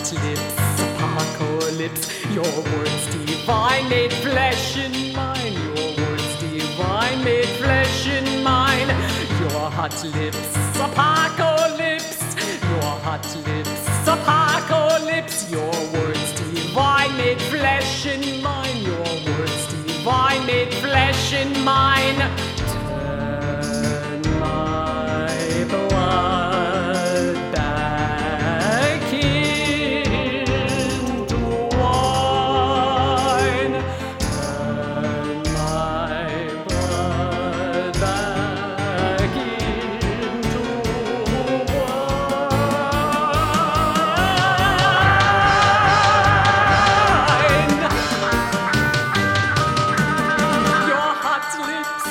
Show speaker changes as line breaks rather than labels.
hot lips, apocalypse. Your words divine, made flesh in mine. Your words divine, made flesh in mine. Your hot lips, apocalypse. Your hot lips, apocalypse. Your words divine, made flesh in mine. Your words divine, made flesh in mine. Turn my blood back into wine. Turn my blood back into wine. Your hot lips,